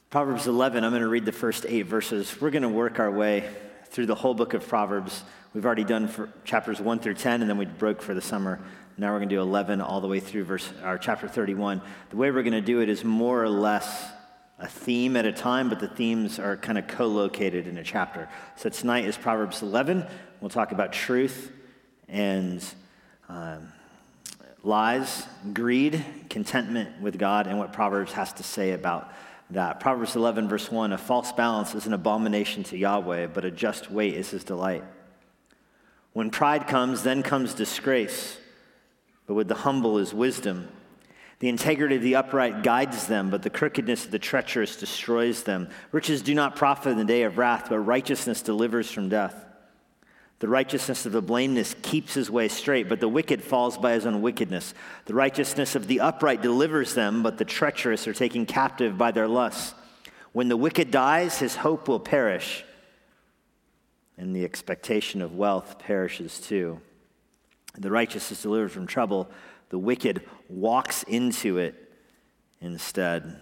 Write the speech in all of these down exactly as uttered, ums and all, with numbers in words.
Proverbs eleven, I'm going to read the first eight verses. We're going to work our way through the whole book of Proverbs. We've already done for chapters one through ten, and then we broke for the summer. Now we're going to do eleven all the way through verse, or chapter thirty-one. The way we're going to do it is more or less a theme at a time, but the themes are kind of co-located in a chapter. So tonight is Proverbs eleven. We'll talk about truth and um, lies, greed, contentment with God, and what Proverbs has to say about that. Proverbs eleven, verse one, a false balance is an abomination to Yahweh, but a just weight is his delight. When pride comes, then comes disgrace, but with the humble is wisdom. The integrity of the upright guides them, but the crookedness of the treacherous destroys them. Riches do not profit in the day of wrath, but righteousness delivers from death. The righteousness of the blameless keeps his way straight, but the wicked falls by his own wickedness. The righteousness of the upright delivers them, but the treacherous are taken captive by their lusts. When the wicked dies, his hope will perish, and the expectation of wealth perishes too. The righteous is delivered from trouble. The wicked walks into it instead.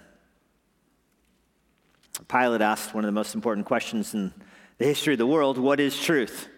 Pilate asked one of the most important questions in the history of the world: what is truth?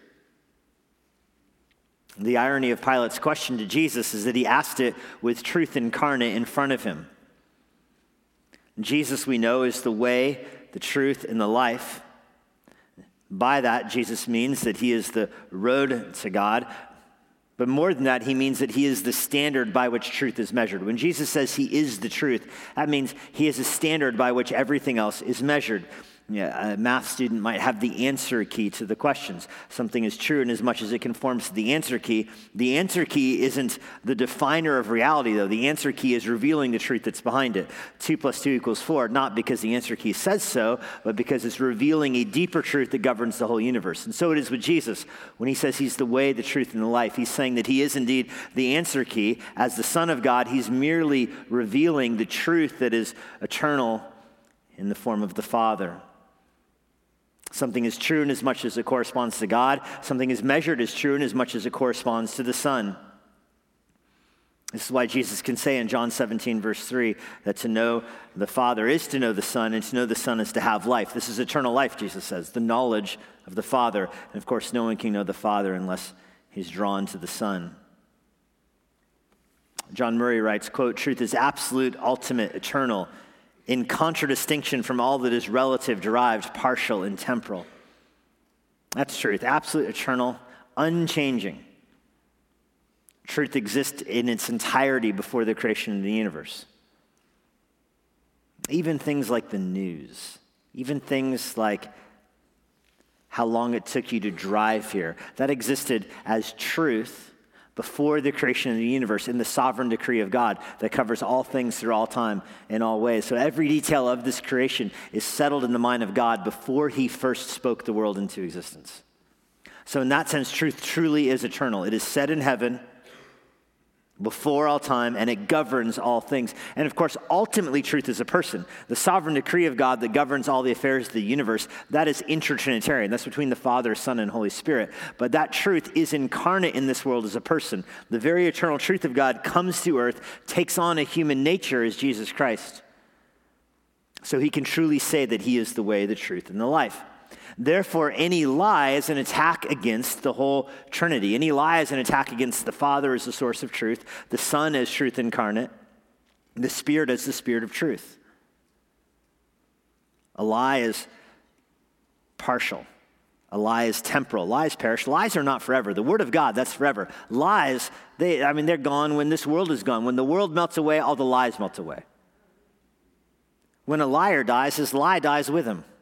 The irony of Pilate's question to Jesus is that he asked it with truth incarnate in front of him. Jesus, we know, is the way, the truth, and the life. By that, Jesus means that he is the road to God. But more than that, he means that he is the standard by which truth is measured. When Jesus says he is the truth, that means he is a standard by which everything else is measured. Yeah, a math student might have the answer key to the questions. Something is true in as much as it conforms to the answer key. The answer key isn't the definer of reality, though. The answer key is revealing the truth that's behind it. Two plus two equals four, not because the answer key says so, but because it's revealing a deeper truth that governs the whole universe. And so it is with Jesus. When he says he's the way, the truth, and the life, he's saying that he is indeed the answer key. As the Son of God, he's merely revealing the truth that is eternal in the form of the Father. Something is true in as much as it corresponds to God. Something is measured as true in as much as it corresponds to the Son. This is why Jesus can say in John seventeen, verse three, that to know the Father is to know the Son, and to know the Son is to have life. This is eternal life, Jesus says, the knowledge of the Father. And of course, no one can know the Father unless he's drawn to the Son. John Murray writes, quote, truth is absolute, ultimate, eternal, in contradistinction from all that is relative, derived, partial, and temporal. That's truth. Absolute, eternal, unchanging. Truth exists in its entirety before the creation of the universe. Even things like the news, even things like how long it took you to drive here, that existed as truth before the creation of the universe in the sovereign decree of God that covers all things through all time in all ways. So every detail of this creation is settled in the mind of God before he first spoke the world into existence. So in that sense, truth truly is eternal. It is set in heaven before all time, and it governs all things. And of course, ultimately, truth is a person. The sovereign decree of God that governs all the affairs of the universe, that is inter-Trinitarian. That's between the Father, Son, and Holy Spirit. But that truth is incarnate in this world as a person. The very eternal truth of God comes to earth, takes on a human nature as Jesus Christ. So he can truly say that he is the way, the truth, and the life. Therefore, any lie is an attack against the whole Trinity. Any lie is an attack against the Father as the source of truth, the Son as truth incarnate, the Spirit as the Spirit of truth. A lie is partial. A lie is temporal. Lies perish. Lies are not forever. The Word of God, that's forever. Lies, they, I mean, they're gone when this world is gone. When the world melts away, all the lies melt away. When a liar dies, his lie dies with him.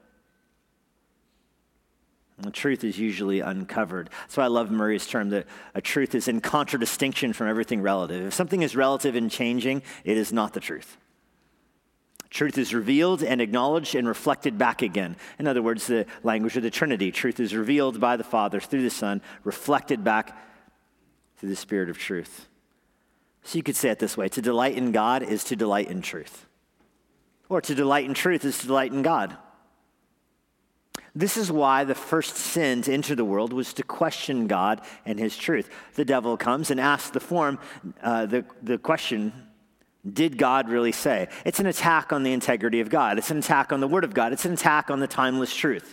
The truth is usually uncovered. That's why I love Murray's term that a truth is in contradistinction from everything relative. If something is relative and changing, it is not the truth. Truth is revealed and acknowledged and reflected back again. In other words, the language of the Trinity. Truth is revealed by the Father through the Son, reflected back through the Spirit of truth. So you could say it this way: to delight in God is to delight in truth. Or to delight in truth is to delight in God. This is why the first sin to enter the world was to question God and his truth. The devil comes and asks the form, uh, the, the question, Did God really say? It's an attack on the integrity of God. It's an attack on the Word of God. It's an attack on the timeless truth.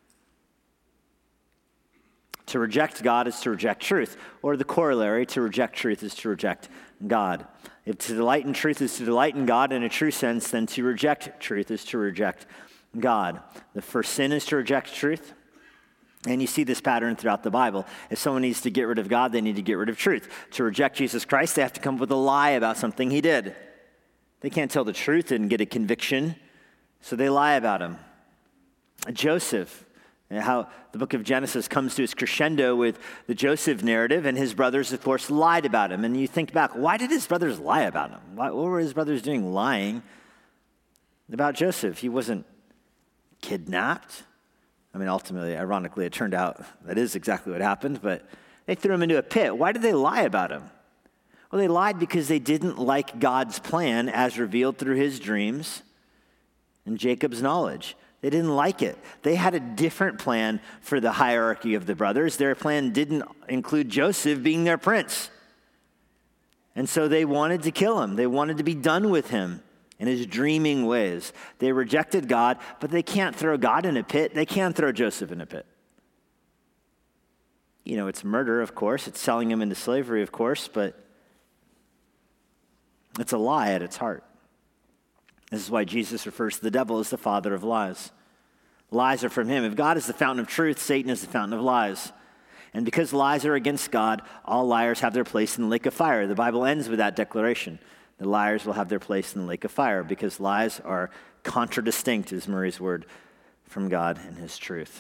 To reject God is to reject truth, or the corollary, to reject truth is to reject God. If to delight in truth is to delight in God in a true sense, then to reject truth is to reject God. The first sin is to reject truth. And you see this pattern throughout the Bible. If someone needs to get rid of God, they need to get rid of truth. To reject Jesus Christ, they have to come up with a lie about something he did. They can't tell the truth and get a conviction, so they lie about him. Joseph, and how the book of Genesis comes to its crescendo with the Joseph narrative, and his brothers, of course, lied about him. And you think back, why did his brothers lie about him? Why, what were his brothers doing lying about Joseph? He wasn't kidnapped. I mean, ultimately, ironically, it turned out that is exactly what happened, but they threw him into a pit. Why did they lie about him? Well, they lied because they didn't like God's plan as revealed through his dreams and Jacob's knowledge. They didn't like it. They had a different plan for the hierarchy of the brothers. Their plan didn't include Joseph being their prince. And so they wanted to kill him. They wanted to be done with him in his dreaming ways. They rejected God, but they can't throw God in a pit. They can't throw Joseph in a pit. You know, it's murder, of course. It's selling him into slavery, of course, but it's a lie at its heart. This is why Jesus refers to the devil as the father of lies. Lies are from him. If God is the fountain of truth, Satan is the fountain of lies. And because lies are against God, all liars have their place in the lake of fire. The Bible ends with that declaration. The liars will have their place in the lake of fire because lies are contradistinct, is Murray's word, from God and his truth.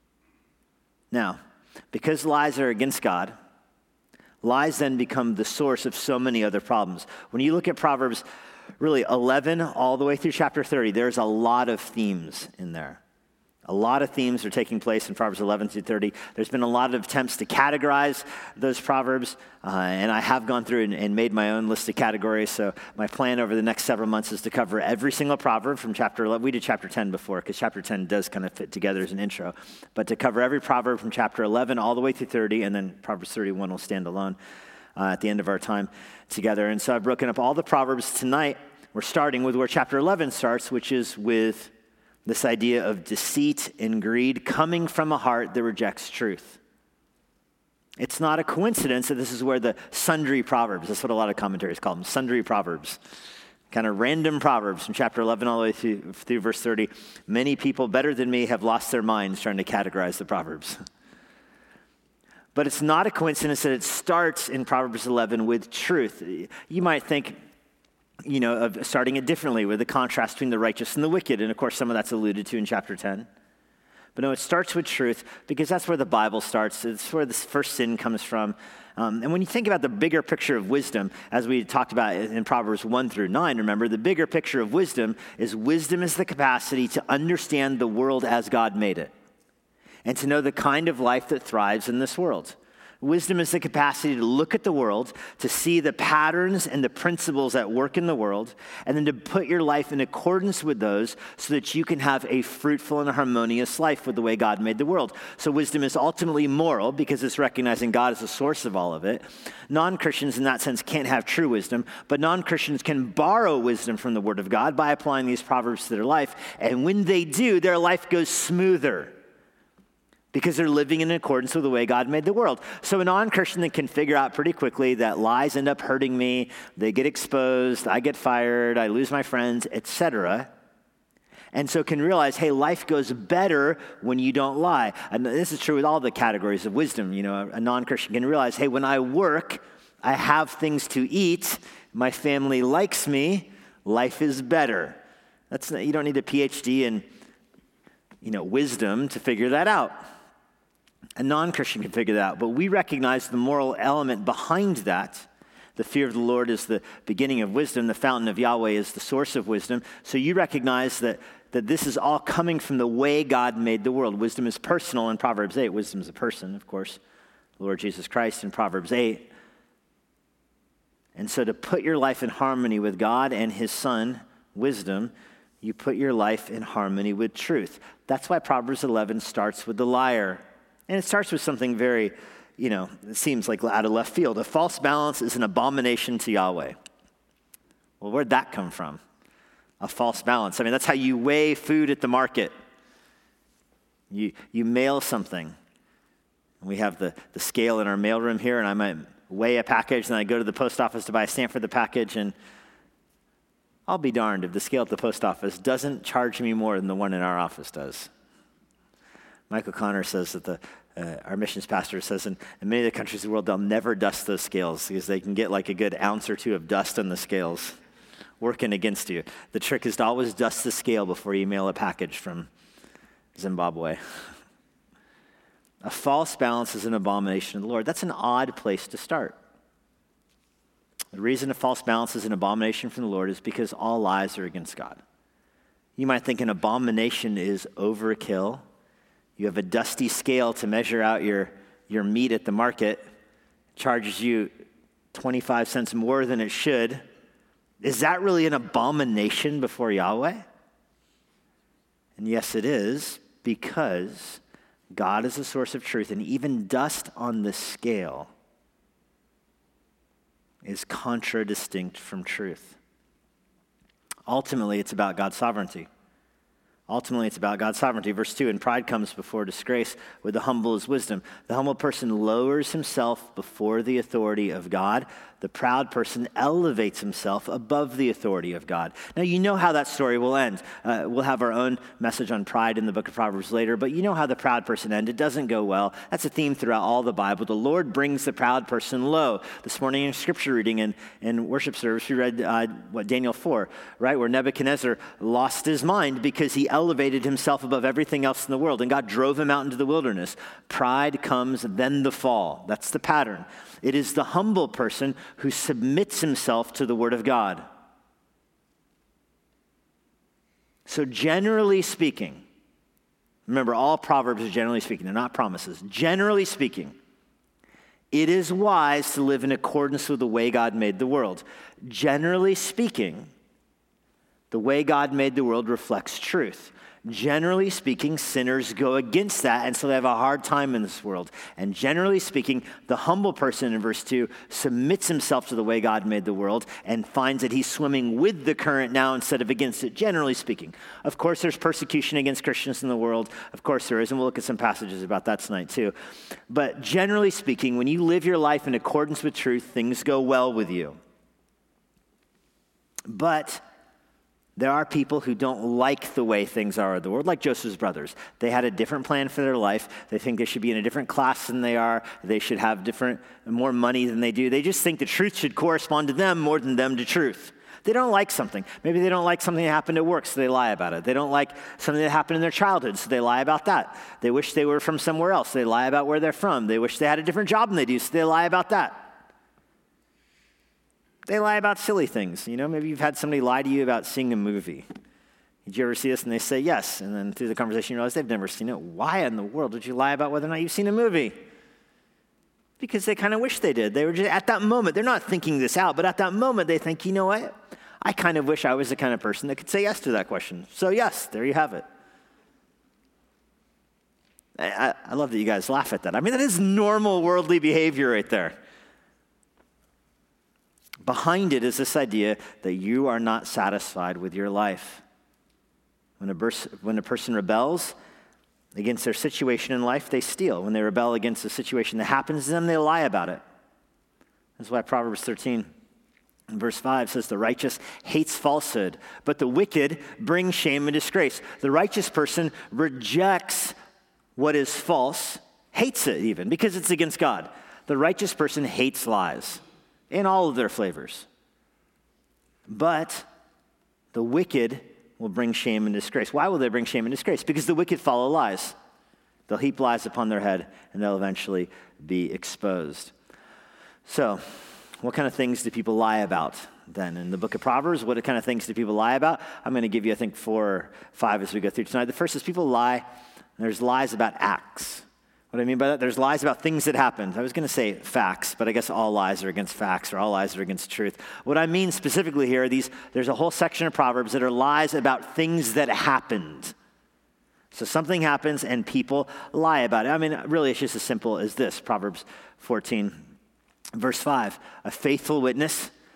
Now, because lies are against God, lies then become the source of so many other problems. When you look at Proverbs, really eleven all the way through chapter thirty, there's a lot of themes in there. A lot of themes are taking place in Proverbs eleven through thirty. There's been a lot of attempts to categorize those Proverbs, uh, and I have gone through and, and made my own list of categories. So my plan over the next several months is to cover every single proverb from chapter eleven. We did chapter ten before, because chapter ten does kind of fit together as an intro. But to cover every proverb from chapter eleven all the way through thirty, and then Proverbs thirty-one will stand alone uh, at the end of our time together. And so I've broken up all the Proverbs tonight. We're starting with where chapter eleven starts, which is with this idea of deceit and greed coming from a heart that rejects truth. It's not a coincidence that this is where the sundry proverbs, that's what a lot of commentaries call them, sundry proverbs, kind of random proverbs from chapter eleven all the way through, through verse thirty. Many people better than me have lost their minds trying to categorize the proverbs. But it's not a coincidence that it starts in Proverbs eleven with truth. You might think, you know, of starting it differently with the contrast between the righteous and the wicked. And of course, some of that's alluded to in chapter ten. But no, it starts with truth because that's where the Bible starts. It's where this first sin comes from. Um, and when you think about the bigger picture of wisdom, as we talked about in Proverbs one through nine, remember, the bigger picture of wisdom is wisdom is the capacity to understand the world as God made it and to know the kind of life that thrives in this world. Wisdom is the capacity to look at the world, to see the patterns and the principles at work in the world, and then to put your life in accordance with those so that you can have a fruitful and harmonious life with the way God made the world. So wisdom is ultimately moral because it's recognizing God as the source of all of it. Non-Christians in that sense can't have true wisdom, but non-Christians can borrow wisdom from the Word of God by applying these proverbs to their life, and when they do, their life goes smoother, because they're living in accordance with the way God made the world. So a non-Christian can figure out pretty quickly that lies end up hurting me, they get exposed, I get fired, I lose my friends, et cetera. And so can realize, hey, life goes better when you don't lie. And this is true with all the categories of wisdom. You know, a non-Christian can realize, hey, when I work, I have things to eat, my family likes me, life is better. That's you don't need a P H D in, you know, wisdom to figure that out. A non-Christian can figure that out, but we recognize the moral element behind that. The fear of the Lord is the beginning of wisdom. The fountain of Yahweh is the source of wisdom. So you recognize that, that this is all coming from the way God made the world. Wisdom is personal in Proverbs eight. Wisdom is a person, of course. The Lord Jesus Christ in Proverbs eight. And so to put your life in harmony with God and his Son, wisdom, you put your life in harmony with truth. That's why Proverbs eleven starts with the liar. And it starts with something very, you know, it seems like out of left field. A false balance is an abomination to Yahweh. Well, Well, where'd that come from? A false balance. I mean, that's how you weigh food at the market. You, you mail something. We have the, the scale in our mailroom here, and I might weigh a package, and I go to the post office to buy a stamp for the package, and I'll be darned if the scale at the post office doesn't charge me more than the one in our office does. Michael Connor says that the uh, our missions pastor says in, in many of the countries of the world, they'll never dust those scales because they can get like a good ounce or two of dust on the scales working against you. The trick is to always dust the scale before you mail a package from Zimbabwe. A false balance is an abomination of the Lord. That's an odd place to start. The reason a false balance is an abomination from the Lord is because all lies are against God. You might think an abomination is overkill. You have a dusty scale to measure out your, your meat at the market. It charges you twenty-five cents more than it should. Is that really an abomination before Yahweh? And yes, it is, because God is the source of truth, and even dust on the scale is contradistinct from truth. Ultimately, it's about God's sovereignty. Ultimately, it's about God's sovereignty. Verse two, and pride comes before disgrace, with the humble is wisdom. The humble person lowers himself before the authority of God. The proud person elevates himself above the authority of God. Now, you know how that story will end. Uh, we'll have our own message on pride in the book of Proverbs later, but you know how the proud person ends. It doesn't go well. That's a theme throughout all the Bible. The Lord brings the proud person low. This morning in scripture reading and in worship service, we read, uh, what, Daniel four, right, where Nebuchadnezzar lost his mind because he elevated himself above everything else in the world, and God drove him out into the wilderness. Pride comes, then the fall. That's the pattern. It is the humble person who submits himself to the word of God. So generally speaking, remember, all Proverbs are generally speaking. They're not promises. Generally speaking, it is wise to live in accordance with the way God made the world. Generally speaking, the way God made the world reflects truth. Generally speaking, sinners go against that, and so they have a hard time in this world. And generally speaking, the humble person in verse two submits himself to the way God made the world and finds that he's swimming with the current now instead of against it, generally speaking. Of course, there's persecution against Christians in the world. Of course there is, and we'll look at some passages about that tonight too. But generally speaking, when you live your life in accordance with truth, things go well with you. But there are people who don't like the way things are in the world, like Joseph's brothers. They had a different plan for their life. They think they should be in a different class than they are. They should have different, more money than they do. They just think the truth should correspond to them more than them to truth. They don't like something. Maybe they don't like something that happened at work, so they lie about it. They don't like something that happened in their childhood, so they lie about that. They wish they were from somewhere else. They lie about where they're from. They wish they had a different job than they do, so they lie about that. They lie about silly things. You know, maybe you've had somebody lie to you about seeing a movie. Did you ever see this? And they say yes. And then through the conversation, you realize they've never seen it. Why in the world would you lie about whether or not you've seen a movie? Because they kind of wish they did. They were just, at that moment, they're not thinking this out, but at that moment, they think, you know what? I kind of wish I was the kind of person that could say yes to that question. So yes, there you have it. I, I love that you guys laugh at that. I mean, that is normal worldly behavior right there. Behind it is this idea that you are not satisfied with your life. When a, bers- when a person rebels against their situation in life, they steal. When they rebel against a situation that happens to them, they lie about it. That's why Proverbs thirteen, verse five says, the righteous hates falsehood, but the wicked bring shame and disgrace. The righteous person rejects what is false, hates it even, because it's against God. The righteous person hates lies in all of their flavors. But the wicked will bring shame and disgrace. Why will they bring shame and disgrace? Because the wicked follow lies. They'll heap lies upon their head, and they'll eventually be exposed. So, what kind of things do people lie about then? In the book of Proverbs, what kind of things do people lie about? I'm going to give you, I think, four or five as we go through tonight. The first is people lie, there's lies about acts. What I mean by that, there's lies about things that happened. I was going to say facts, but I guess all lies are against facts, or all lies are against truth. What I mean specifically here are these, there's a whole section of Proverbs that are lies about things that happened. So something happens and people lie about it. I mean, really, it's just as simple as this. Proverbs fourteen, verse five, a faithful witness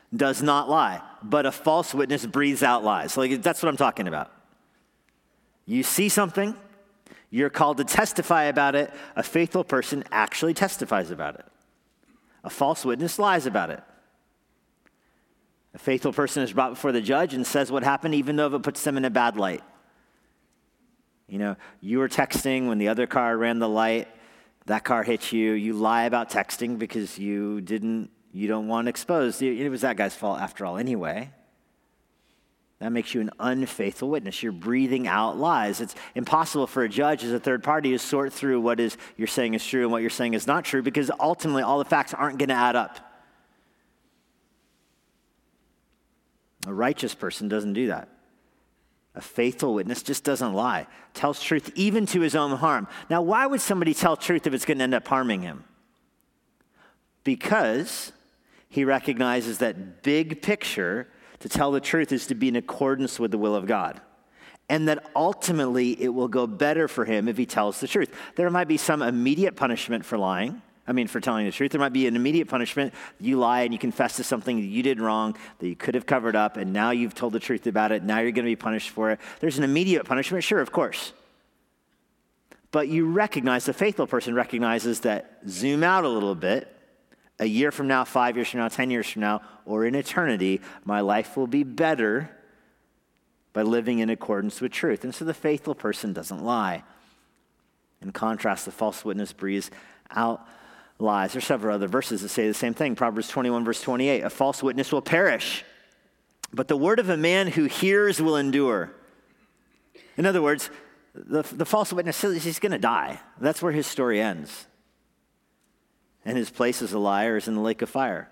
does not lie, but a false witness breathes out lies. Like, that's what I'm talking about. You see something, you're called to testify about it. A faithful person actually testifies about it. A false witness lies about it. A faithful person is brought before the judge and says what happened, even though it puts them in a bad light. You know, you were texting when the other car ran the light. That car hit you. You lie about texting because you didn't, you don't want exposed. It was that guy's fault after all anyway. That makes you an unfaithful witness. You're breathing out lies. It's impossible for a judge as a third party to sort through what is you're saying is true and what you're saying is not true, because ultimately all the facts aren't going to add up. A righteous person doesn't do that. A faithful witness just doesn't lie, tells truth even to his own harm. Now, why would somebody tell truth if it's going to end up harming him? Because he recognizes that big picture, to tell the truth is to be in accordance with the will of God. And that ultimately it will go better for him if he tells the truth. There might be some immediate punishment for lying. I mean, for telling the truth. There might be an immediate punishment. You lie and you confess to something that you did wrong, that you could have covered up, and now you've told the truth about it. Now you're going to be punished for it. There's an immediate punishment, sure, of course. But you recognize, the faithful person recognizes that zoom out a little bit. A year from now, five years from now, ten years from now, or in eternity, my life will be better by living in accordance with truth. And so the faithful person doesn't lie. In contrast, the false witness breathes out lies. There's several other verses that say the same thing. Proverbs twenty-one, verse twenty-eight, a false witness will perish, but the word of a man who hears will endure. In other words, the, the false witness says he's going to die. That's where his story ends. And his place as a liar is in the lake of fire.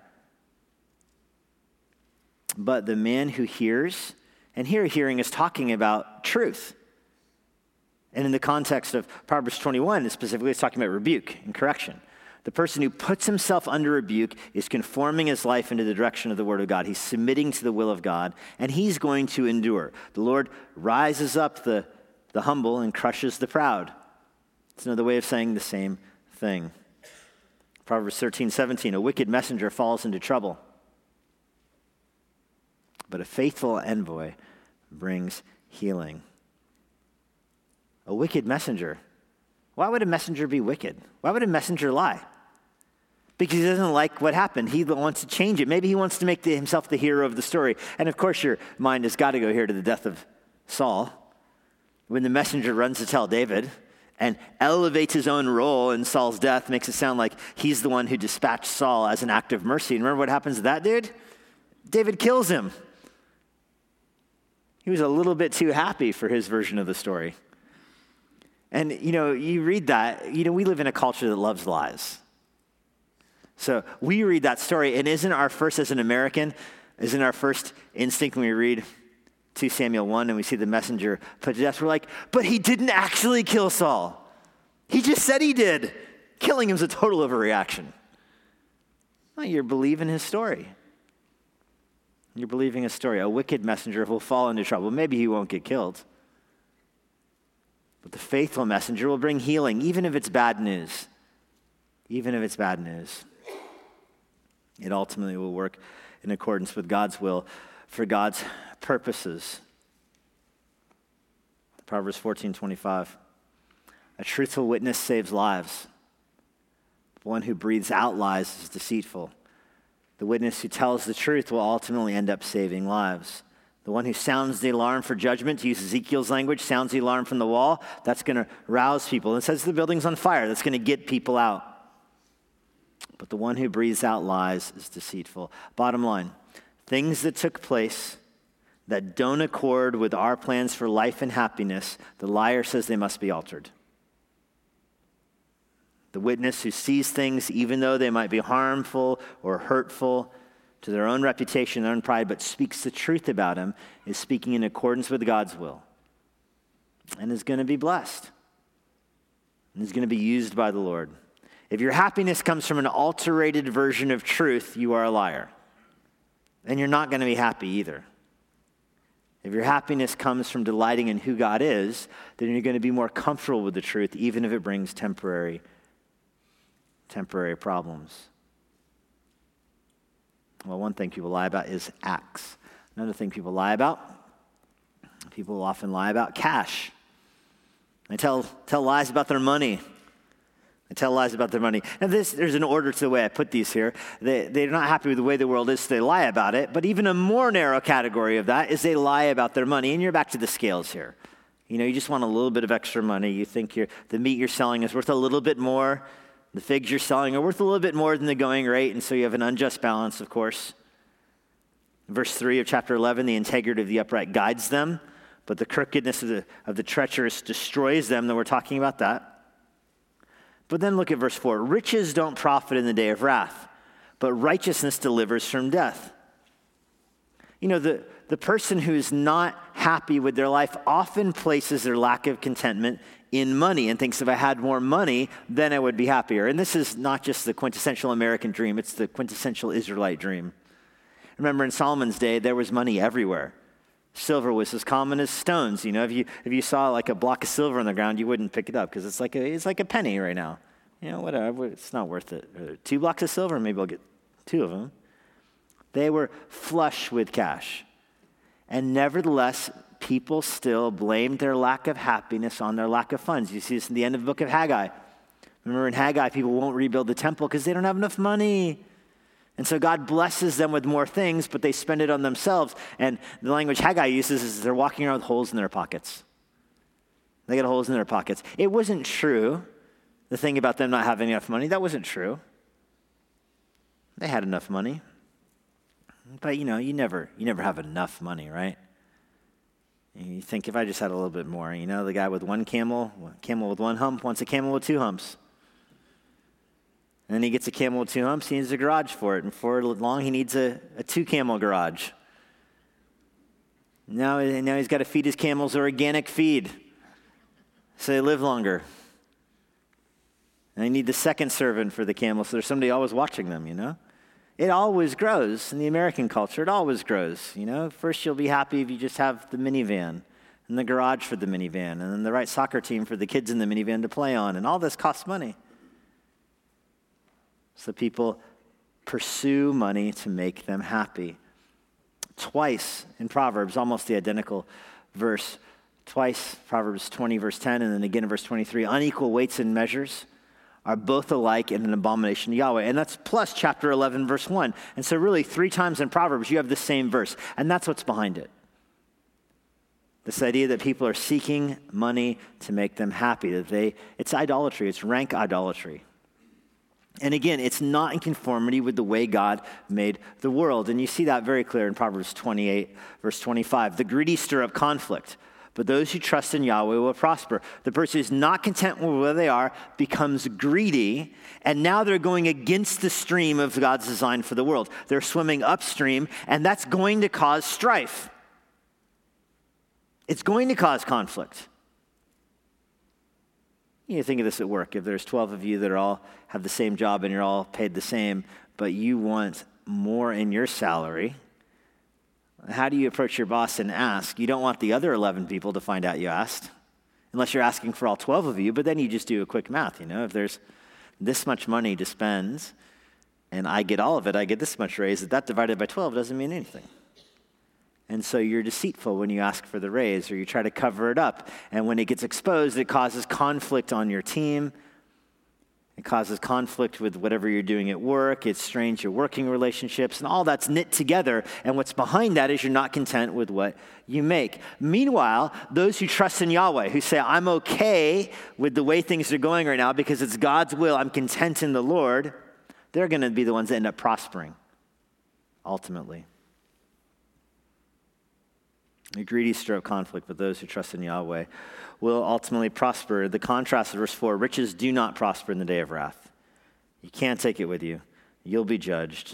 But the man who hears, and here hearing is talking about truth. And in the context of Proverbs twenty-one, specifically it's talking about rebuke and correction. The person who puts himself under rebuke is conforming his life into the direction of the word of God. He's submitting to the will of God, and he's going to endure. The Lord rises up the, the humble and crushes the proud. It's another way of saying the same thing. Proverbs thirteen, seventeen, a wicked messenger falls into trouble, but a faithful envoy brings healing. A wicked messenger. Why would a messenger be wicked? Why would a messenger lie? Because he doesn't like what happened. He wants to change it. Maybe he wants to make the, himself the hero of the story. And of course, your mind has got to go here to the death of Saul. When the messenger runs to tell David and elevates his own role in Saul's death, makes it sound like he's the one who dispatched Saul as an act of mercy. And remember what happens to that dude? David kills him. He was a little bit too happy for his version of the story. And, you know, you read that, you know, we live in a culture that loves lies. So we read that story, and isn't our first, as an American, isn't our first instinct when we read Second Samuel one and we see the messenger put to death, we're like, but he didn't actually kill Saul. He just said he did. Killing him is a total overreaction. Well, you're believing his story. You're believing his story. A wicked messenger will fall into trouble. Maybe he won't get killed. But the faithful messenger will bring healing, even if it's bad news. Even if it's bad news. It ultimately will work in accordance with God's will for God's purposes. Proverbs fourteen twenty-five. A truthful witness saves lives. One who breathes out lies is deceitful. The witness who tells the truth will ultimately end up saving lives. The one who sounds the alarm for judgment, to use Ezekiel's language, sounds the alarm from the wall, that's going to rouse people. And it says the building's on fire. That's going to get people out. But the one who breathes out lies is deceitful. Bottom line, things that took place that don't accord with our plans for life and happiness, the liar says they must be altered. The witness who sees things, even though they might be harmful or hurtful to their own reputation, their own pride, but speaks the truth about him, is speaking in accordance with God's will and is going to be blessed and is going to be used by the Lord. If your happiness comes from an alterated version of truth, you are a liar. And you're not going to be happy either. If your happiness comes from delighting in who God is, then you're going to be more comfortable with the truth, even if it brings temporary, temporary problems. Well, one thing people lie about is acts. Another thing people lie about, people often lie about cash. They tell, tell lies about their money. They tell lies about their money. And this, there's an order to the way I put these here. They, they're not happy with the way the world is, so they lie about it. But even a more narrow category of that is they lie about their money. And you're back to the scales here. You know, you just want a little bit of extra money. You think you're, the meat you're selling is worth a little bit more. The figs you're selling are worth a little bit more than the going rate. And so you have an unjust balance, of course. Verse three of chapter eleven, the integrity of the upright guides them, but the crookedness of the, of the treacherous destroys them. Then we're talking about that. But then look at verse four. Riches don't profit in the day of wrath, but righteousness delivers from death. You know, the, the person who's not happy with their life often places their lack of contentment in money and thinks, if I had more money, then I would be happier. And this is not just the quintessential American dream, it's the quintessential Israelite dream. Remember, in Solomon's day, there was money everywhere. Silver was as common as stones. You know, if you if you saw like a block of silver on the ground, you wouldn't pick it up because it's like a it's like a penny right now. You know, whatever. It's not worth it. Uh, two blocks of silver, maybe I'll get two of them. They were flush with cash, and nevertheless, people still blamed their lack of happiness on their lack of funds. You see this in the end of the book of Haggai. Remember, in Haggai, people won't rebuild the temple because they don't have enough money. And so God blesses them with more things, but they spend it on themselves. And the language Haggai uses is they're walking around with holes in their pockets. They got holes in their pockets. It wasn't true, the thing about them not having enough money. That wasn't true. They had enough money. But, you know, you never, you never have enough money, right? You think, if I just had a little bit more, you know, the guy with one camel, camel with one hump wants a camel with two humps. And then he gets a camel with two humps, he needs a garage for it. And for long, he needs a, a two-camel garage. Now, now he's got to feed his camels organic feed so they live longer. And they need the second servant for the camels, so there's somebody always watching them, you know? It always grows in the American culture. It always grows, you know? First, you'll be happy if you just have the minivan and the garage for the minivan and then the right soccer team for the kids in the minivan to play on. And all this costs money. So people pursue money to make them happy. Twice in Proverbs, almost the identical verse, twice, Proverbs twenty, verse ten, and then again in verse twenty-three, unequal weights and measures are both alike in an abomination to Yahweh. And that's plus chapter eleven, verse one. And so really three times in Proverbs, you have the same verse. And that's what's behind it. This idea that people are seeking money to make them happy. That they, it's idolatry. It's rank idolatry. And again, it's not in conformity with the way God made the world. And you see that very clear in Proverbs twenty-eight, verse twenty-five. The greedy stir up conflict, but those who trust in Yahweh will prosper. The person who's not content with where they are becomes greedy, and now they're going against the stream of God's design for the world. They're swimming upstream, and that's going to cause strife. It's going to cause conflict. You think of this at work. If there's twelve of you that are all have the same job and you're all paid the same, but you want more in your salary, how do you approach your boss and ask? You don't want the other eleven people to find out you asked, unless you're asking for all twelve of you, but then you just do a quick math. You know, if there's this much money to spend and I get all of it, I get this much raise, that divided by twelve doesn't mean anything. And so you're deceitful when you ask for the raise or you try to cover it up. And when it gets exposed, it causes conflict on your team. It causes conflict with whatever you're doing at work. It strains your working relationships, and all that's knit together. And what's behind that is you're not content with what you make. Meanwhile, those who trust in Yahweh, who say, I'm okay with the way things are going right now because it's God's will, I'm content in the Lord, they're going to be the ones that end up prospering, ultimately. A greedy stir up conflict, but those who trust in Yahweh will ultimately prosper. The contrast of verse four, riches do not prosper in the day of wrath. You can't take it with you. You'll be judged.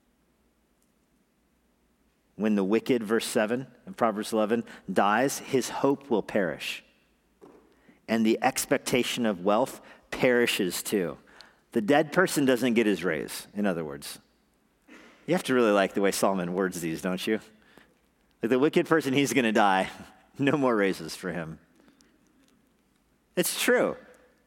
When the wicked, verse seven of Proverbs eleven, dies, his hope will perish. And the expectation of wealth perishes too. The dead person doesn't get his raise, in other words. You have to really like the way Solomon words these, don't you? Like the wicked person, he's going to die. No more raises for him. It's true.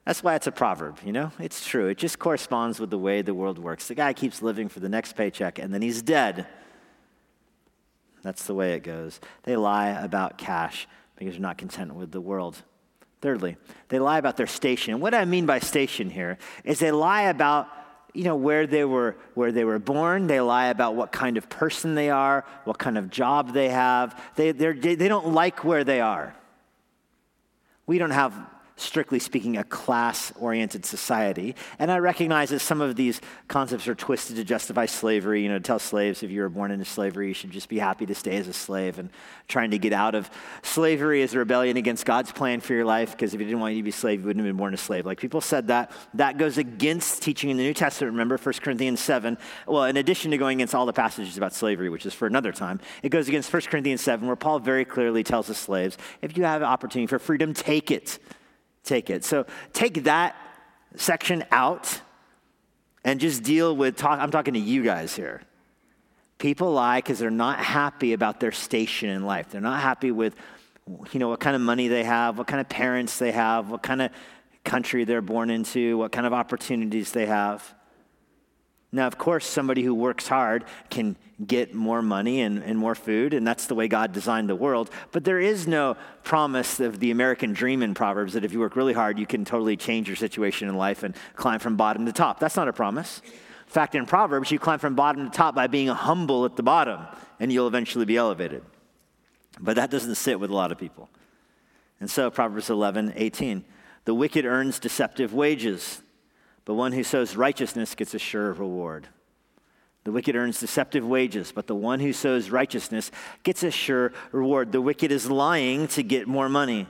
That's why it's a proverb, you know? It's true. It just corresponds with the way the world works. The guy keeps living for the next paycheck, and then he's dead. That's the way it goes. They lie about cash because they're not content with the world. Thirdly, they lie about their station. And what I mean by station here is they lie about, you know, where they were where they were born. They lie about what kind of person they are, what kind of job they have. They they're, they don't like where they are. We don't have, strictly speaking, a class-oriented society. And I recognize that some of these concepts are twisted to justify slavery. You know, to tell slaves if you were born into slavery, you should just be happy to stay as a slave. And trying to get out of slavery is a rebellion against God's plan for your life, because if he didn't want you to be a slave, you wouldn't have been born a slave. Like, people said that. That goes against teaching in the New Testament. Remember, First Corinthians seven. Well, in addition to going against all the passages about slavery, which is for another time, it goes against First Corinthians seven, where Paul very clearly tells the slaves, if you have an opportunity for freedom, take it. Take it. So take that section out and just deal with, talk, I'm talking to you guys here. People lie because they're not happy about their station in life. They're not happy with, you know, what kind of money they have, what kind of parents they have, what kind of country they're born into, what kind of opportunities they have. Now, of course, somebody who works hard can get more money and, and more food, and that's the way God designed the world. But there is no promise of the American dream in Proverbs that if you work really hard, you can totally change your situation in life and climb from bottom to top. That's not a promise. In fact, in Proverbs, you climb from bottom to top by being humble at the bottom, and you'll eventually be elevated. But that doesn't sit with a lot of people. And so Proverbs eleven eighteen, the wicked earns deceptive wages, but one who sows righteousness gets a sure reward. The wicked earns deceptive wages, but the one who sows righteousness gets a sure reward. The wicked is lying to get more money,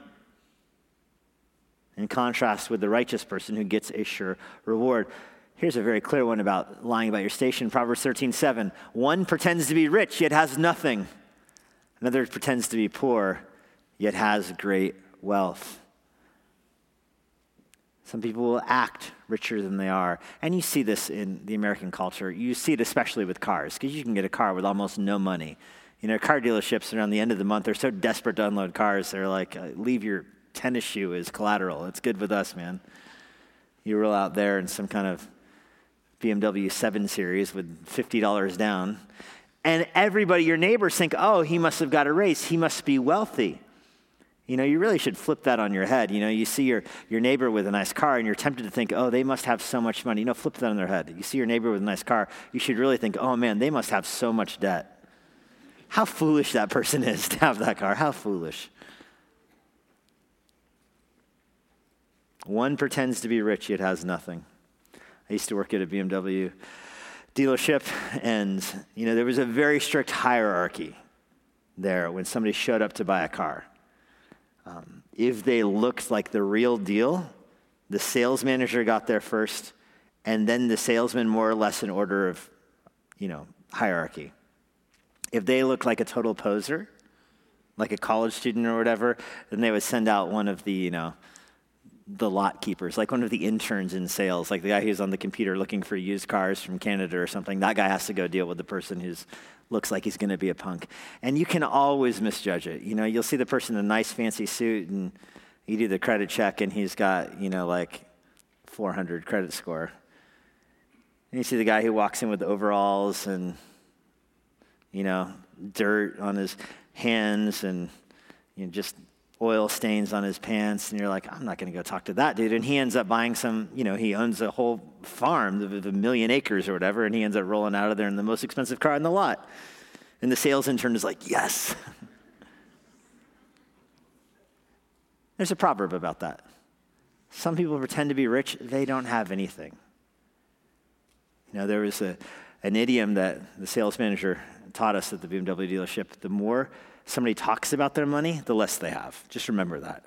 in contrast with the righteous person who gets a sure reward. Here's a very clear one about lying about your station. Proverbs thirteen seven. One pretends to be rich, yet has nothing. Another pretends to be poor, yet has great wealth. Some people will act richer than they are. And you see this in the American culture. You see it especially with cars, because you can get a car with almost no money. You know, car dealerships around the end of the month are so desperate to unload cars, they're like, leave your tennis shoe as collateral. It's good with us, man. You roll out there in some kind of B M W seven series with fifty dollars down, and everybody, your neighbors, think, oh, he must have got a raise. He must be wealthy. You know, you really should flip that on your head. You know, you see your, your neighbor with a nice car, and you're tempted to think, oh, they must have so much money. You know, flip that on their head. You see your neighbor with a nice car, you should really think, oh, man, they must have so much debt. How foolish that person is to have that car. How foolish. One pretends to be rich, yet has nothing. I used to work at a B M W dealership, and, you know, there was a very strict hierarchy there when somebody showed up to buy a car. Um, if they looked like the real deal, the sales manager got there first, and then the salesman more or less in order of, you know, hierarchy. If they looked like a total poser, like a college student or whatever, then they would send out one of the, you know, the lot keepers, like one of the interns in sales, like the guy who's on the computer looking for used cars from Canada or something. That guy has to go deal with the person who's looks like he's going to be a punk. And you can always misjudge it. You know, you'll see the person in a nice fancy suit, and you do the credit check, and he's got, you know, like four hundred credit score. And you see the guy who walks in with overalls and, you know, dirt on his hands and, you know, just oil stains on his pants, and you're like, I'm not going to go talk to that dude. And he ends up buying some, you know, he owns a whole farm of a million acres or whatever, and he ends up rolling out of there in the most expensive car in the lot. And the sales intern is like, yes. There's a proverb about that. Some people pretend to be rich, they don't have anything. You know, there was a, an idiom that the sales manager taught us at the B M W dealership. The more somebody talks about their money, the less they have. Just remember that.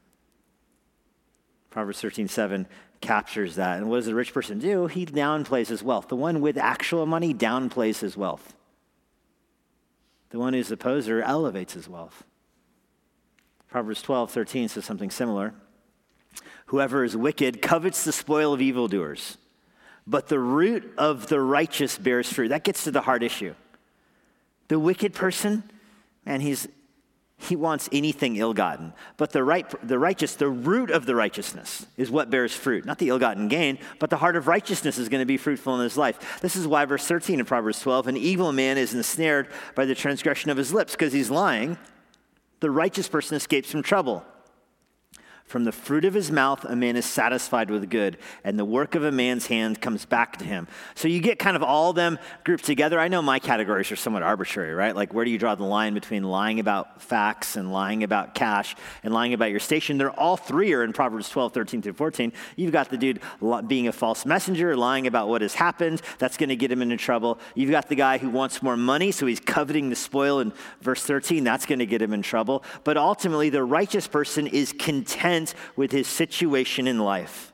Proverbs thirteen seven captures that. And what does the rich person do? He downplays his wealth. The one with actual money downplays his wealth. The one who's the poser elevates his wealth. Proverbs twelve thirteen says something similar. Whoever is wicked covets the spoil of evildoers, but the root of the righteous bears fruit. That gets to the heart issue. The wicked person, man, he's He wants anything ill-gotten. But the right, the righteous, the root of the righteousness is what bears fruit. Not the ill-gotten gain, but the heart of righteousness is going to be fruitful in his life. This is why verse thirteen of Proverbs twelve, an evil man is ensnared by the transgression of his lips, because he's lying. The righteous person escapes from trouble. From the fruit of his mouth, a man is satisfied with good, and the work of a man's hand comes back to him. So you get kind of all of them grouped together. I know my categories are somewhat arbitrary, right? Like, where do you draw the line between lying about facts and lying about cash and lying about your station? They're all three are in Proverbs twelve, thirteen through fourteen. You've got the dude being a false messenger, lying about what has happened. That's going to get him into trouble. You've got the guy who wants more money, so he's coveting the spoil in verse thirteen. That's going to get him in trouble. But ultimately, the righteous person is content with his situation in life.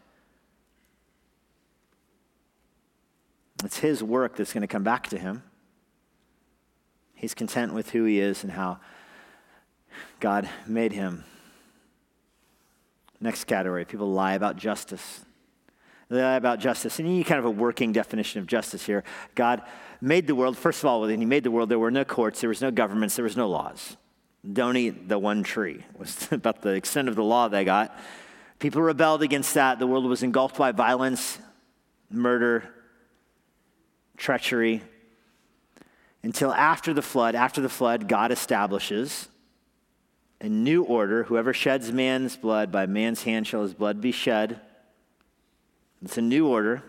It's his work that's going to come back to him. He's content with who he is and how God made him. Next category, people lie about justice. They lie about justice. And you need kind of a working definition of justice here. God made the world. First of all, when he made the world, there were no courts, there was no governments, there was no laws. Don't eat the one tree was about the extent of the law they got. People rebelled against that. The world was engulfed by violence, murder, treachery. Until after the flood, after the flood, God establishes a new order. Whoever sheds man's blood, by man's hand shall his blood be shed. It's a new order.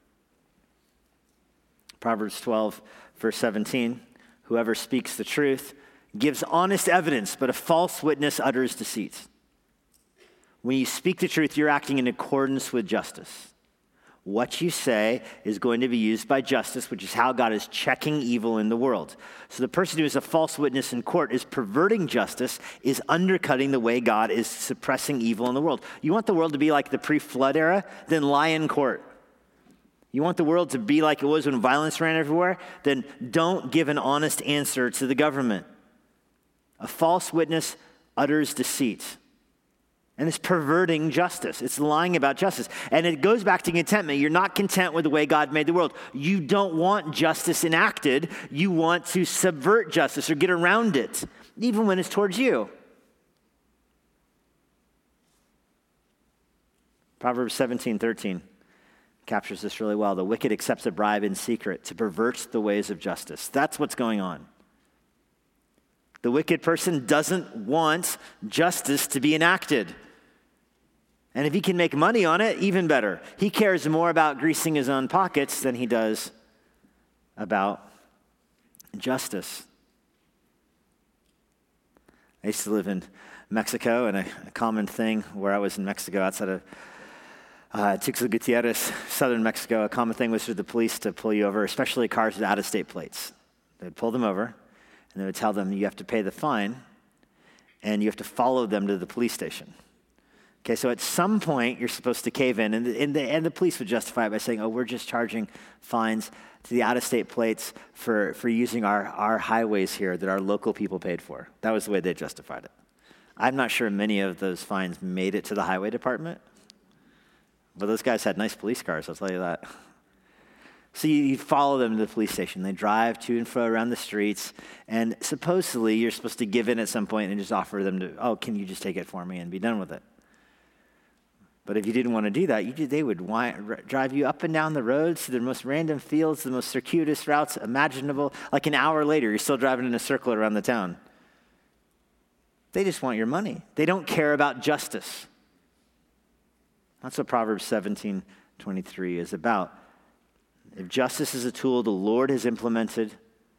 Proverbs twelve, verse seventeen. Whoever speaks the truth gives honest evidence, but a false witness utters deceit. When you speak the truth, you're acting in accordance with justice. What you say is going to be used by justice, which is how God is checking evil in the world. So the person who is a false witness in court is perverting justice, is undercutting the way God is suppressing evil in the world. You want the world to be like the pre-flood era? Then lie in court. You want the world to be like it was when violence ran everywhere? Then don't give an honest answer to the government. A false witness utters deceit. And it's perverting justice. It's lying about justice. And it goes back to contentment. You're not content with the way God made the world. You don't want justice enacted. You want to subvert justice or get around it, even when it's towards you. Proverbs seventeen thirteen captures this really well. The wicked accepts a bribe in secret to pervert the ways of justice. That's what's going on. The wicked person doesn't want justice to be enacted. And if he can make money on it, even better. He cares more about greasing his own pockets than he does about justice. I used to live in Mexico, and a, a common thing where I was in Mexico outside of uh, Tuxtla Gutierrez, southern Mexico, a common thing was for the police to pull you over, especially cars with out-of-state plates. They'd pull them over, and they would tell them you have to pay the fine, and you have to follow them to the police station. Okay, so at some point, you're supposed to cave in, and the, and the, and the police would justify it by saying, oh, we're just charging fines to the out-of-state plates for, for using our, our highways here that our local people paid for. That was the way they justified it. I'm not sure many of those fines made it to the highway department, but those guys had nice police cars, I'll tell you that. So you, you follow them to the police station. They drive to and fro around the streets, and supposedly you're supposed to give in at some point and just offer them to, oh, can you just take it for me and be done with it? But if you didn't want to do that, you did, they would wind, drive you up and down the roads to the most random fields, the most circuitous routes imaginable. Like an hour later, you're still driving in a circle around the town. They just want your money. They don't care about justice. That's what Proverbs seventeen twenty-three is about. If justice is a tool the Lord has implemented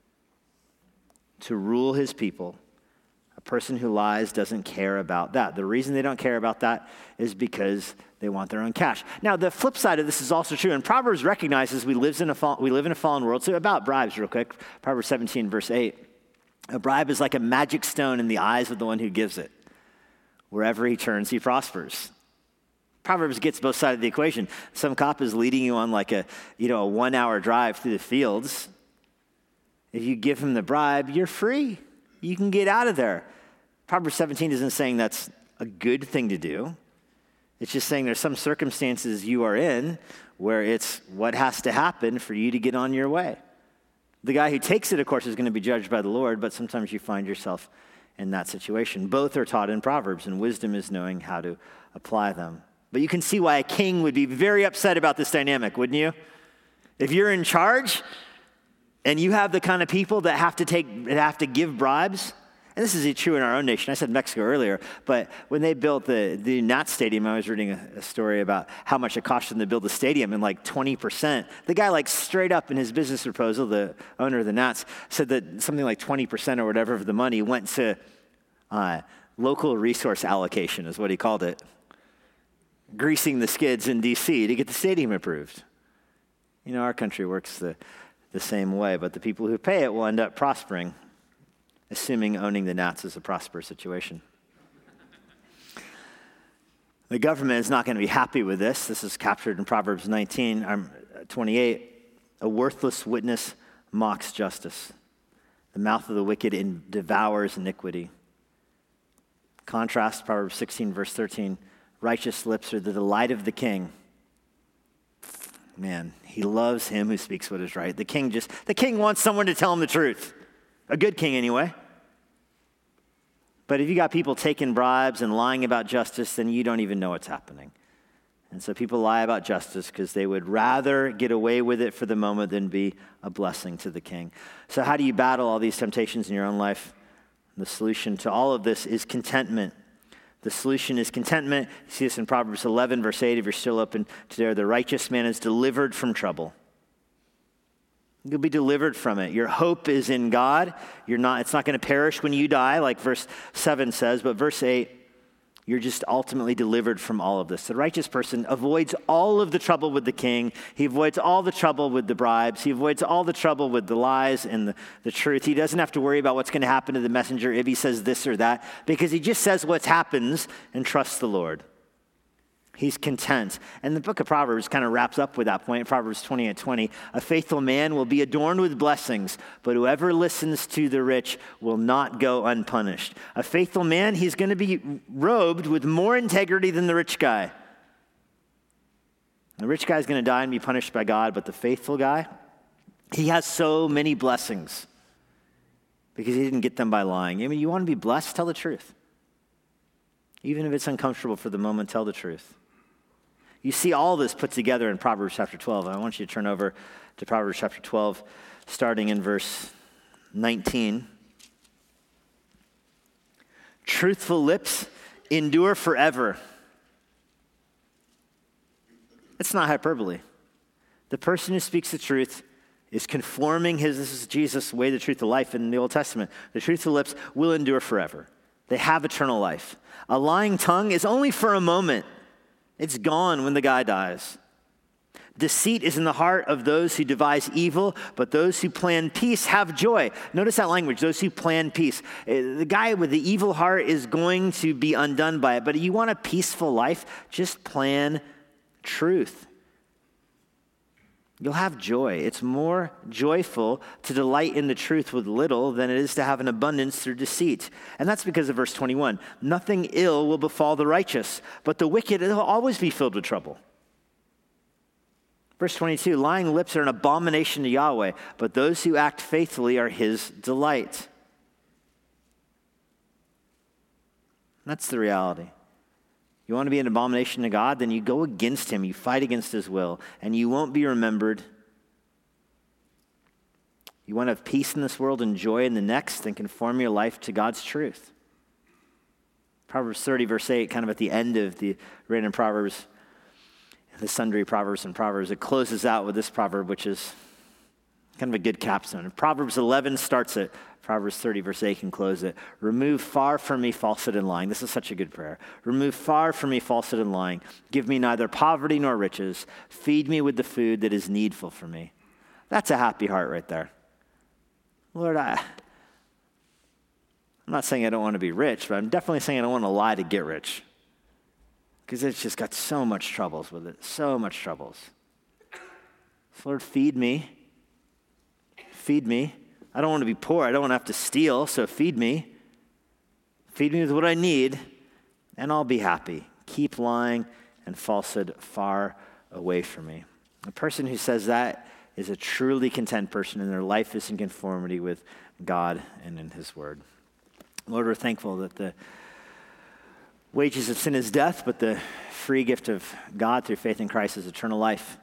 to rule his people, a person who lies doesn't care about that. The reason they don't care about that is because they want their own cash. Now, the flip side of this is also true, and Proverbs recognizes we live in a fall, we live in a fallen world. So about bribes, real quick, Proverbs seventeen, verse eight. A bribe is like a magic stone in the eyes of the one who gives it. Wherever he turns, he prospers. Proverbs gets both sides of the equation. Some cop is leading you on like a, you know, a one-hour drive through the fields. If you give him the bribe, you're free. You can get out of there. Proverbs seventeen isn't saying that's a good thing to do. It's just saying there's some circumstances you are in where it's what has to happen for you to get on your way. The guy who takes it, of course, is going to be judged by the Lord, but sometimes you find yourself in that situation. Both are taught in Proverbs, and wisdom is knowing how to apply them. But you can see why a king would be very upset about this dynamic, wouldn't you? If you're in charge and you have the kind of people that have to take, that have to give bribes, and this is true in our own nation. I said Mexico earlier, but when they built the, the Nats Stadium, I was reading a, a story about how much it cost them to build the stadium, and like twenty percent. The guy, like straight up in his business proposal, the owner of the Nats, said that something like twenty percent or whatever of the money went to uh, local resource allocation, is what he called it. Greasing the skids in D C to get the stadium approved. You know, our country works the, the same way, but the people who pay it will end up prospering, assuming owning the Nats is a prosperous situation. The government is not going to be happy with this. This is captured in Proverbs nineteen, um, twenty-eight. A worthless witness mocks justice. The mouth of the wicked in devours iniquity. Contrast Proverbs sixteen, verse thirteen. Righteous lips are the delight of the king. Man, he loves him who speaks what is right. The king just, the king wants someone to tell him the truth. A good king anyway. But if you got people taking bribes and lying about justice, then you don't even know what's happening. And so people lie about justice because they would rather get away with it for the moment than be a blessing to the king. So how do you battle all these temptations in your own life? The solution to all of this is contentment. The solution is contentment. You see this in Proverbs eleven, verse eight, if you're still open to there. The righteous man is delivered from trouble. You'll be delivered from it. Your hope is in God. You're not, it's not going to perish when you die, like verse seven says, but verse eight, you're just ultimately delivered from all of this. The righteous person avoids all of the trouble with the king. He avoids all the trouble with the bribes. He avoids all the trouble with the lies and the, the truth. He doesn't have to worry about what's going to happen to the messenger if he says this or that, because he just says what happens and trusts the Lord. He's content. And the book of Proverbs kind of wraps up with that point. Proverbs twenty-eight twenty. A faithful man will be adorned with blessings, but whoever listens to the rich will not go unpunished. A faithful man, he's going to be robed with more integrity than the rich guy. The rich guy is going to die and be punished by God, but the faithful guy, he has so many blessings because he didn't get them by lying. I mean, you want to be blessed? Tell the truth. Even if it's uncomfortable for the moment, tell the truth. You see all this put together in Proverbs chapter twelve. I want you to turn over to Proverbs chapter twelve, starting in verse nineteen. Truthful lips endure forever. It's not hyperbole. The person who speaks the truth is conforming his, this is Jesus' way, the truth, the life in the Old Testament. The truthful lips will endure forever. They have eternal life. A lying tongue is only for a moment. It's gone when the guy dies. Deceit is in the heart of those who devise evil, but those who plan peace have joy. Notice that language, those who plan peace. The guy with the evil heart is going to be undone by it, but you want a peaceful life, just plan truth. You'll have joy. It's more joyful to delight in the truth with little than it is to have an abundance through deceit. And that's because of verse twenty-one. Nothing ill will befall the righteous, but the wicked will always be filled with trouble. Verse twenty-two, lying lips are an abomination to Yahweh, but those who act faithfully are his delight. That's the reality. You want to be an abomination to God? Then you go against him. You fight against his will, and you won't be remembered. You want to have peace in this world and joy in the next, then conform your life to God's truth. Proverbs thirty, verse eight, kind of at the end of the written Proverbs, the sundry Proverbs and Proverbs, it closes out with this proverb, which is kind of a good capstone. Proverbs eleven starts it. Proverbs thirty, verse eight can close it. Remove far from me falsehood and lying. This is such a good prayer. Remove far from me falsehood and lying. Give me neither poverty nor riches. Feed me with the food that is needful for me. That's a happy heart right there. Lord, I, I'm not saying I don't want to be rich, but I'm definitely saying I don't want to lie to get rich. Because it's just got so much troubles with it. So much troubles. So Lord, feed me. Feed me. I don't want to be poor. I don't want to have to steal, so feed me. Feed me with what I need, and I'll be happy. Keep lying and falsehood far away from me. A person who says that is a truly content person, and their life is in conformity with God and in his word. Lord, we're thankful that the wages of sin is death, but the free gift of God through faith in Christ is eternal life.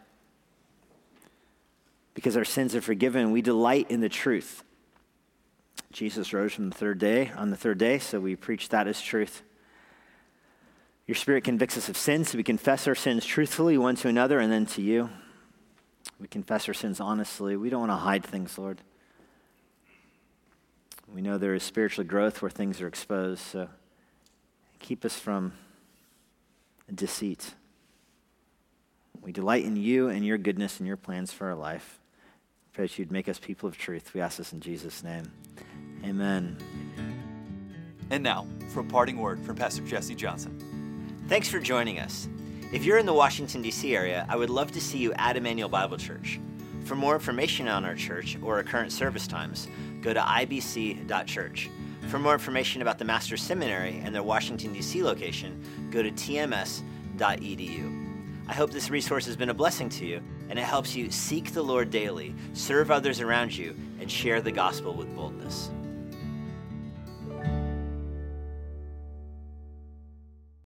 Because our sins are forgiven, we delight in the truth. Jesus rose from the third day, on the third day, so we preach that as truth. Your Spirit convicts us of sin, so we confess our sins truthfully one to another and then to you. We confess our sins honestly. We don't want to hide things, Lord. We know there is spiritual growth where things are exposed, so keep us from deceit. We delight in you and your goodness and your plans for our life. I pray that you'd make us people of truth. We ask this in Jesus' name. Amen. And now, for a parting word from Pastor Jesse Johnson. Thanks for joining us. If you're in the Washington, D C area, I would love to see you at Emmanuel Bible Church. For more information on our church or our current service times, go to I B C dot church. For more information about the Master's Seminary and their Washington, D C location, go to T M S dot E D U. I hope this resource has been a blessing to you, and it helps you seek the Lord daily, serve others around you, and share the gospel with boldness.